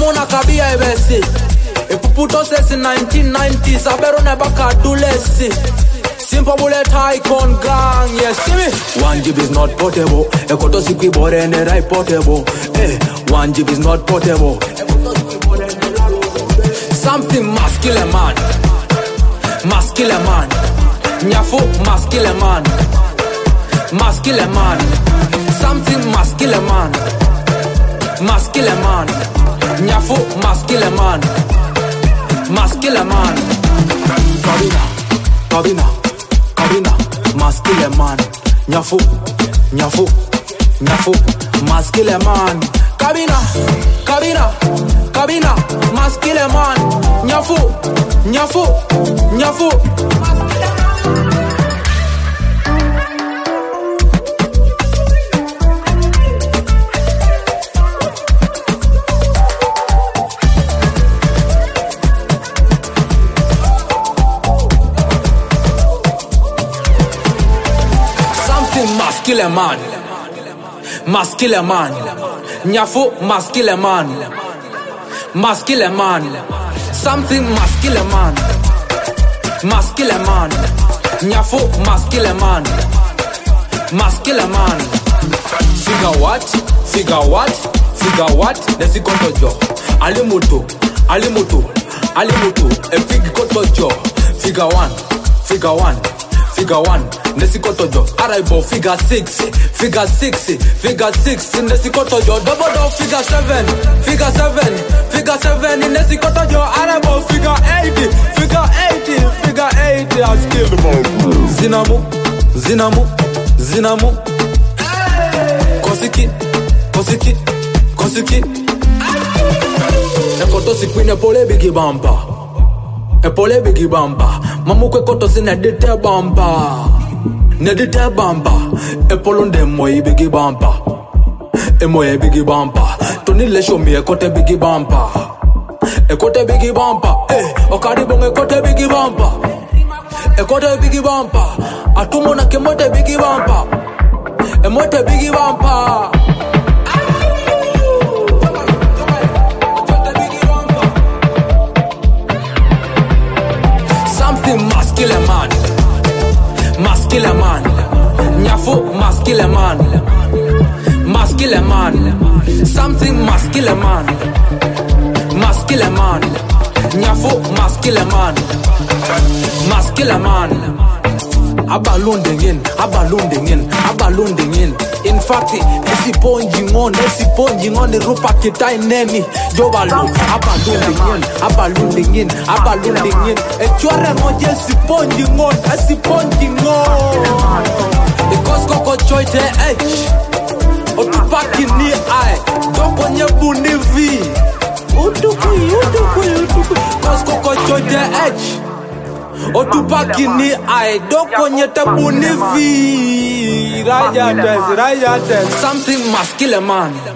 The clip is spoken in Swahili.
Atumuna kabia ebesi. Epuputo says in 1990s. Abero nebaka dulesi. Simple bullet icon gang, yes, see me. 1 GB is not portable. Ekoto sikwi bore and right portable. 1 GB is not portable. Something must kill a man. Must kill a man. Nyafu must kill a man. Must kill a man. Something must kill a man. Must kill a man. Nyafu must kill a man. Must kill a man. Kabina. Must kill a man. Nyafu. Must kill a man. Kabina. Must kill a man. Nyafu. Must kill a man. Must kill a man. Nyafu must kill a man. Must kill a man. Something must kill a man. Must kill a man. Nyafu must kill a man. Must kill a man. Figure what? Nesi kontojo. Alimutu. A fig kontojo. Figure one. Nesikotojo, arrival figure 6, Nesikotojo, double dog figure 7, Nesikotojo, arrival figure 80, I'll steal the ball. Zinamu, Kosiki, Ekoto sikwine epole bigi bamba, Mamukwe koto sinedite bamba. Nedite bamba, epolonde moye bigi bamba. Emoye bigi bamba, Tony le show me ekote bigi bamba. Okaribong ekote bigi bamba. Ekote bigi bamba, atumuna kemote bigi bamba. Emote bigi bamba. Something must kill a man. Must kill a man. Nyafu must kill a man. Must kill a man. Something must kill a man. Must kill a man. Nyafu must kill a man. Must kill a man. Abalunding in. In fact, esi ponjing on the rupa kitai neni. Jobalu, abalunding in. Echware moje esi ponjing on. Because koko choite otupaki ni ai. Doko nye buni vi. Utukui. Because koko choite otupaki ni ai. Doko nye tabuni vi. Rajates. Something must kill a man.